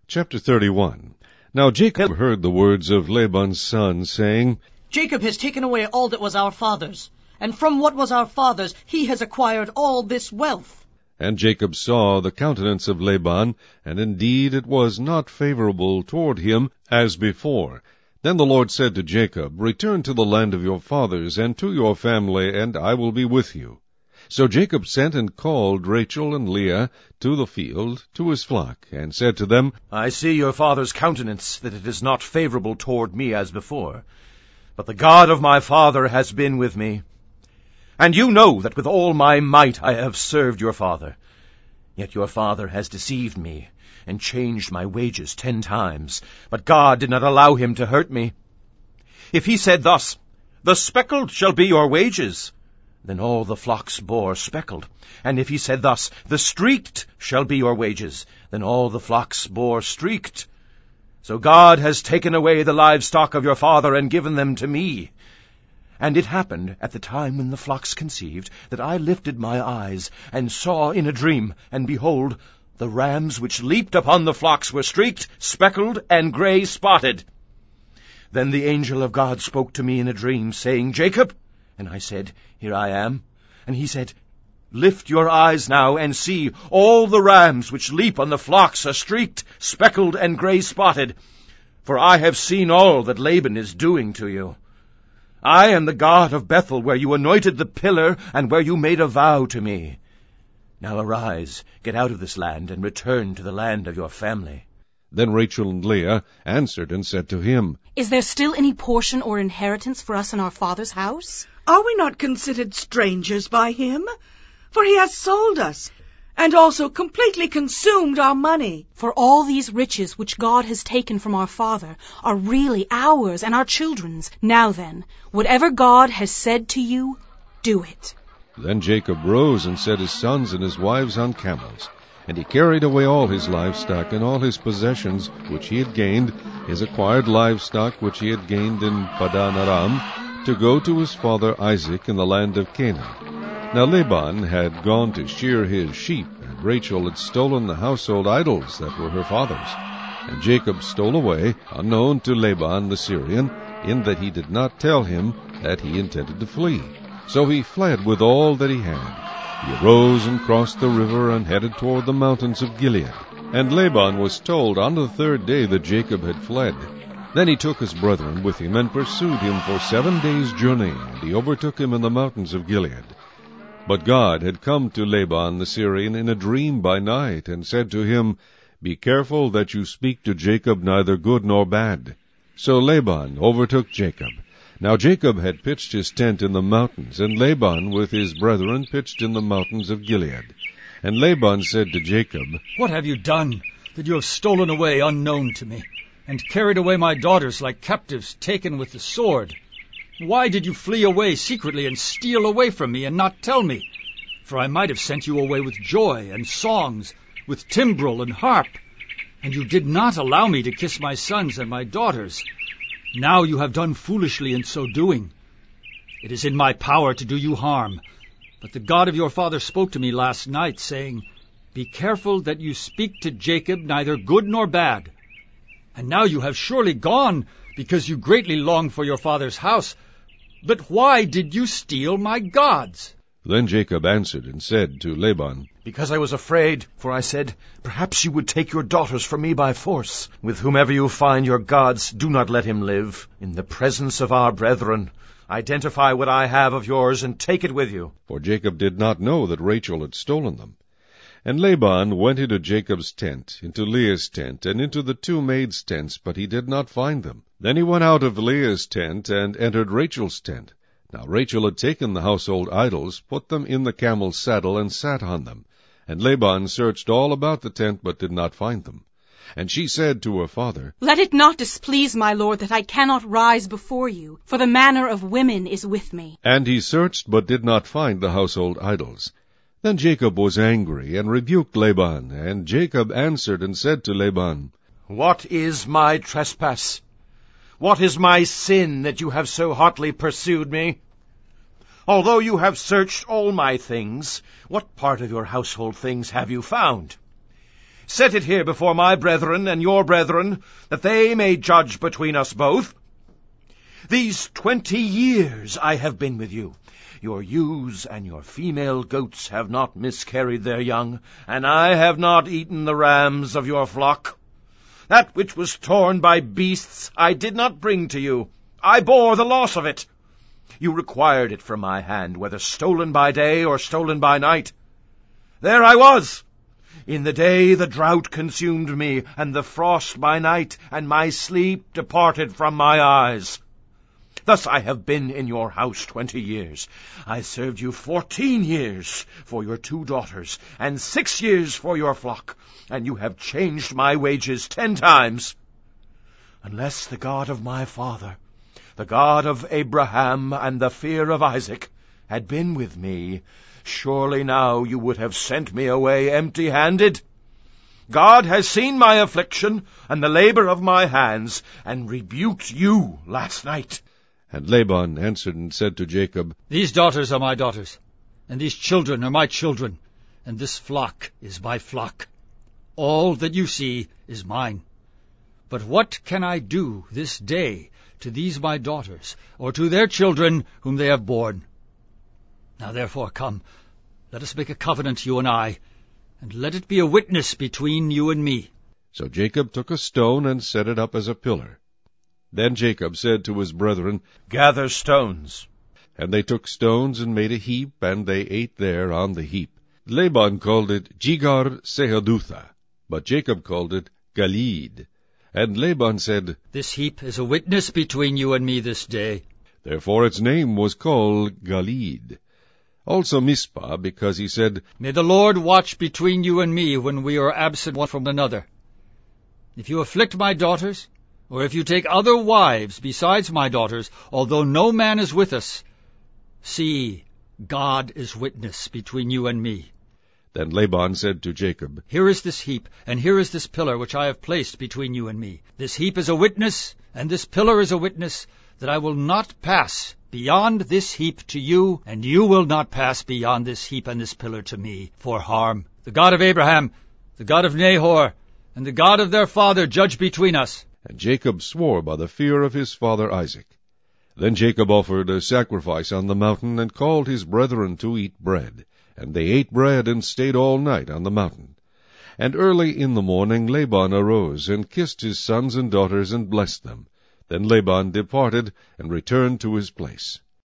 Chapter 31. Now Jacob heard the words of Laban's son, saying, Jacob has taken away all that was our father's, and from what was our father's he has acquired all this wealth. And Jacob saw the countenance of Laban, and indeed it was not favorable toward him as before. Then the Lord said to Jacob, Return to the land of your fathers, and to your family, and I will be with you. So Jacob sent and called Rachel and Leah to the field, to his flock, and said to them, I see your father's countenance, that it is not favorable toward me as before. But the God of my father has been with me. And you know that with all my might I have served your father. Yet your father has deceived me, and changed my wages 10 times. But God did not allow him to hurt me. If he said thus, The speckled shall be your wages, then all the flocks bore speckled. And if he said thus, The streaked shall be your wages, then all the flocks bore streaked. So God has taken away the livestock of your father, and given them to me. And it happened at the time when the flocks conceived, that I lifted my eyes, and saw in a dream, and behold, the rams which leaped upon the flocks were streaked, speckled, and gray spotted. Then the angel of God spoke to me in a dream, saying, Jacob. And I said, Here I am. And he said, Lift your eyes now, and see, all the rams which leap on the flocks are streaked, speckled, and gray spotted. For I have seen all that Laban is doing to you. I am the God of Bethel, where you anointed the pillar, and where you made a vow to me. Now arise, get out of this land, and return to the land of your family. Then Rachel and Leah answered and said to him, Is there still any portion or inheritance for us in our father's house? Are we not considered strangers by him? For he has sold us, and also completely consumed our money. For all these riches which God has taken from our father are really ours and our children's. Now then, whatever God has said to you, do it. Then Jacob rose and set his sons and his wives on camels. And he carried away all his livestock and all his possessions which he had gained, his acquired livestock which he had gained in Padan Aram, to go to his father Isaac in the land of Canaan. Now Laban had gone to shear his sheep, and Rachel had stolen the household idols that were her father's. And Jacob stole away, unknown to Laban the Syrian, in that he did not tell him that he intended to flee. So he fled with all that he had. He arose and crossed the river and headed toward the mountains of Gilead. And Laban was told on the 3rd day that Jacob had fled. Then he took his brethren with him and pursued him for 7 days' journey, and he overtook him in the mountains of Gilead. But God had come to Laban the Syrian in a dream by night, and said to him, Be careful that you speak to Jacob neither good nor bad. So Laban overtook Jacob. Now Jacob had pitched his tent in the mountains, and Laban with his brethren pitched in the mountains of Gilead. And Laban said to Jacob, What have you done, that you have stolen away unknown to me, and carried away my daughters like captives taken with the sword? Why did you flee away secretly and steal away from me and not tell me? For I might have sent you away with joy and songs, with timbrel and harp. And you did not allow me to kiss my sons and my daughters. Now you have done foolishly in so doing. It is in my power to do you harm. But the God of your father spoke to me last night, saying, Be careful that you speak to Jacob neither good nor bad. And now you have surely gone, because you greatly long for your father's house. But why did you steal my gods? Then Jacob answered and said to Laban, Because I was afraid, for I said, Perhaps you would take your daughters from me by force. With whomever you find your gods, do not let him live. In the presence of our brethren, identify what I have of yours, and take it with you. For Jacob did not know that Rachel had stolen them. And Laban went into Jacob's tent, into Leah's tent, and into the 2 maids' tents, but he did not find them. Then he went out of Leah's tent, and entered Rachel's tent. Now Rachel had taken the household idols, put them in the camel's saddle, and sat on them. And Laban searched all about the tent, but did not find them. And she said to her father, Let it not displease my lord that I cannot rise before you, for the manner of women is with me. And he searched, but did not find the household idols. Then Jacob was angry, and rebuked Laban. And Jacob answered and said to Laban, What is my trespass? What is my sin that you have so hotly pursued me? Although you have searched all my things, what part of your household things have you found? Set it here before my brethren and your brethren, that they may judge between us both. These 20 years I have been with you. Your ewes and your female goats have not miscarried their young, and I have not eaten the rams of your flock. That which was torn by beasts I did not bring to you. I bore the loss of it. You required it from my hand, whether stolen by day or stolen by night. There I was. In the day the drought consumed me, and the frost by night, and my sleep departed from my eyes. Thus I have been in your house 20 years. I served you 14 years for your 2 daughters, and 6 years for your flock, and you have changed my wages 10 times. Unless the God of my father, the God of Abraham and the fear of Isaac, had been with me, surely now you would have sent me away empty-handed. God has seen my affliction and the labor of my hands, and rebuked you last night. And Laban answered and said to Jacob, These daughters are my daughters, and these children are my children, and this flock is my flock. All that you see is mine. But what can I do this day to these my daughters, or to their children whom they have borne? Now therefore come, let us make a covenant, you and I, and let it be a witness between you and me. So Jacob took a stone and set it up as a pillar. Then Jacob said to his brethren, Gather stones. And they took stones and made a heap, and they ate there on the heap. Laban called it Jegar-sahadutha, but Jacob called it Galeed. And Laban said, This heap is a witness between you and me this day. Therefore its name was called Galeed. Also Mizpah, because he said, May the Lord watch between you and me when we are absent one from another. If you afflict my daughters, or if you take other wives besides my daughters, although no man is with us, see, God is witness between you and me. Then Laban said to Jacob, Here is this heap, and here is this pillar which I have placed between you and me. This heap is a witness, and this pillar is a witness, that I will not pass beyond this heap to you, and you will not pass beyond this heap and this pillar to me, for harm. The God of Abraham, the God of Nahor, and the God of their father judge between us. And Jacob swore by the fear of his father Isaac. Then Jacob offered a sacrifice on the mountain, and called his brethren to eat bread. And they ate bread, and stayed all night on the mountain. And early in the morning Laban arose, and kissed his sons and daughters, and blessed them. Then Laban departed, and returned to his place.